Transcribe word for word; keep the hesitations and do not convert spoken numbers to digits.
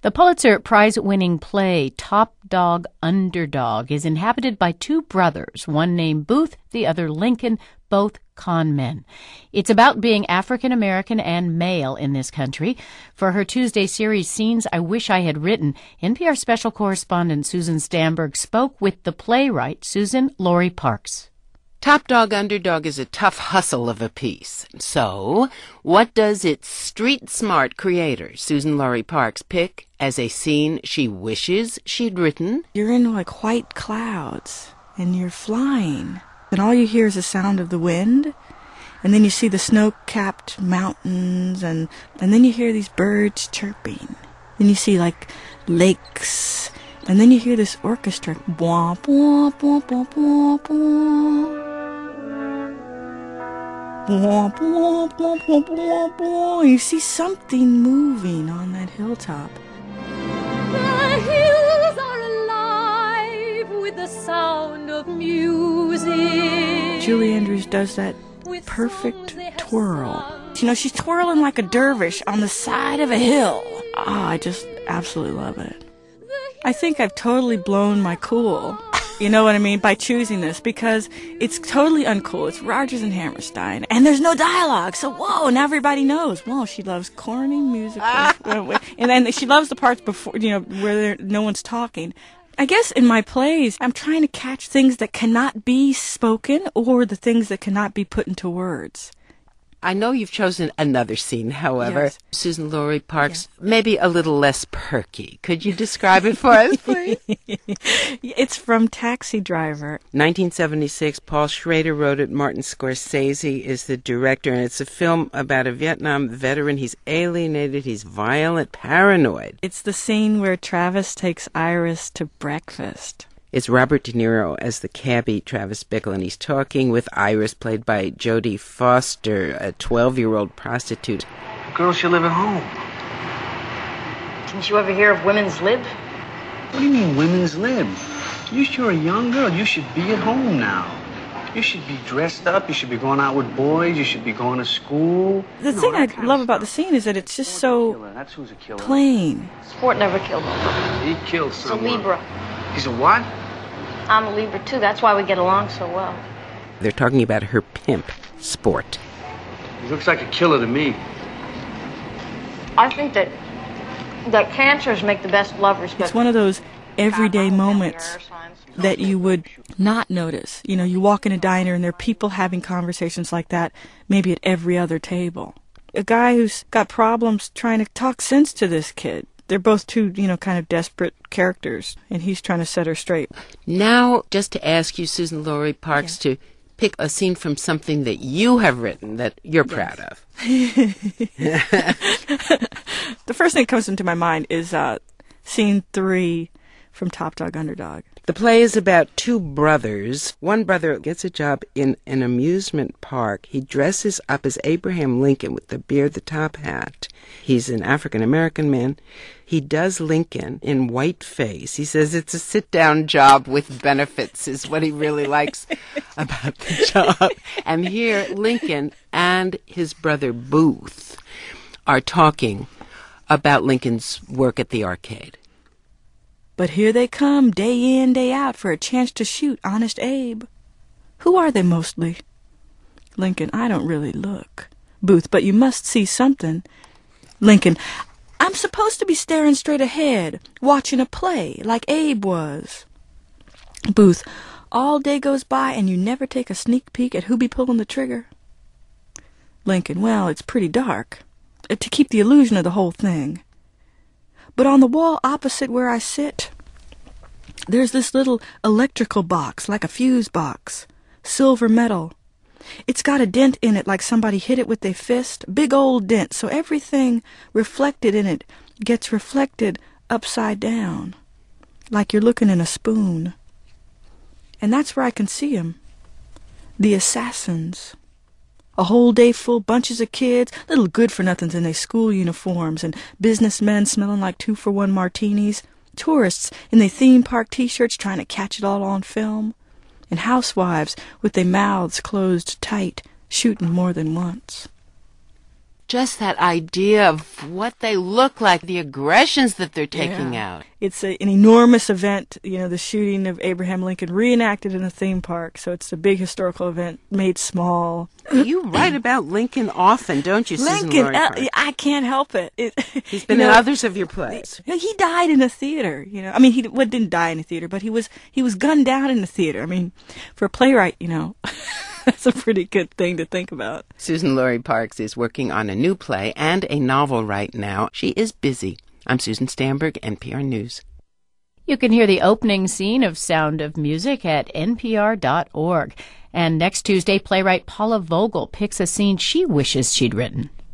The Pulitzer Prize-winning play Top Dog Underdog is inhabited by two brothers, one named Booth, the other Lincoln, both con men. It's about being African American and male in this country. For her Tuesday series, Scenes I Wish I Had Written, N P R special correspondent Susan Stamberg spoke with the playwright, Susan Laurie Parks. Top Dog Underdog is a tough hustle of a piece. So, what does its street-smart creator, Susan Laurie Parks, pick as a scene she wishes she'd written? You're in like white clouds, and you're flying, and all you hear is the sound of the wind, and then you see the snow-capped mountains, and, and then you hear these birds chirping. Then you see like lakes, and then you hear this orchestra. Bwah, bwah, bwah, bwah, bwah, bwah. Bwah, bwah, bwah, bwah, bwah, bwah. You see something moving on that hilltop. The hills are alive with the sound of music. Julie Andrews does that perfect twirl. You know, she's twirling like a dervish on the side of a hill. Ah, oh, I just absolutely love it. I think I've totally blown my cool, you know what I mean, by choosing this, because it's totally uncool. It's Rodgers and Hammerstein, and there's no dialogue. So, whoa, now everybody knows. Whoa, she loves corny musicals. And then she loves the parts before, you know, where there, no one's talking. I guess in my plays, I'm trying to catch things that cannot be spoken or the things that cannot be put into words. I know you've chosen another scene, however. Yes. Susan Laurie Parks, Yes. maybe a little less perky. Could you describe it for us, please? It's from Taxi Driver. nineteen seventy-six, Paul Schrader wrote it. Martin Scorsese is the director, and it's a film about a Vietnam veteran. He's alienated, he's violent, paranoid. It's the scene where Travis takes Iris to breakfast. It's Robert De Niro as the cabbie, Travis Bickle, and he's talking with Iris, played by Jodie Foster, a twelve-year-old prostitute. Girls should live at home. Didn't you ever hear of women's lib? What do you mean, women's lib? You sure a young girl. You should be at home now. You should be dressed up. You should be going out with boys. You should be going to school. The You know, thing that I kind of love about the stuff. scene is that it's just so Killer. That's who's a killer. plain. Sport never killed him. He killed He's a someone. Libra. He's a what? I'm a Libra, too. That's why we get along so well. They're talking about her pimp, Sport. He looks like a killer to me. I think that that cancers make the best lovers. It's one of those everyday moments that you would not notice. You know, you walk in a diner and there are people having conversations like that, maybe at every other table. A guy who's got problems trying to talk sense to this kid. They're both two, you know, kind of desperate characters, and he's trying to set her straight. Now, just to ask you, Susan Laurie Parks, Yeah. to pick a scene from something that you have written that you're proud of. The first thing that comes into my mind is uh, scene three from Top Dog Underdog. The play is about two brothers. One brother gets a job in an amusement park. He dresses up as Abraham Lincoln with the beard, the top hat. He's an African-American man. He does Lincoln in whiteface. He says it's a sit-down job with benefits is what he really likes about the job. And here, Lincoln and his brother Booth are talking about Lincoln's work at the arcade. But here they come, day in, day out, for a chance to shoot Honest Abe. Who are they mostly? Lincoln, I don't really look. Booth, but you must see something. Lincoln, I'm supposed to be staring straight ahead, watching a play, like Abe was. Booth, all day goes by and you never take a sneak peek at who be pulling the trigger. Lincoln, well, it's pretty dark, uh, to keep the illusion of the whole thing. But on the wall opposite where I sit, there's this little electrical box, like a fuse box, silver metal. It's got a dent in it like somebody hit it with their fist, big old dent, so everything reflected in it gets reflected upside down, like you're looking in a spoon. And that's where I can see 'em, the assassins. A whole day full, bunches of kids, little good-for-nothings in their school uniforms, and businessmen smelling like two-for-one martinis, tourists in their theme park T-shirts trying to catch it all on film, and housewives with their mouths closed tight, shooting more than once. just that idea of what they look like, the aggressions that they're taking Yeah. out. It's a, an enormous event, you know, the shooting of Abraham Lincoln reenacted in a theme park. So it's a big historical event made small. You write about Lincoln often, don't you, Susan Lincoln, Laurie uh, Parks? I can't help it. it He's been you in know, others of your plays. He died in a theater, you know. I mean, he well, didn't die in a theater, but he was he was gunned down in a theater. I mean, for a playwright, you know, that's a pretty good thing to think about. Susan Laurie Parks is working on a new play and a novel right now. She is busy. I'm Susan Stamberg, N P R News. You can hear the opening scene of Sound of Music at N P R dot org. And next Tuesday, playwright Paula Vogel picks a scene she wishes she'd written.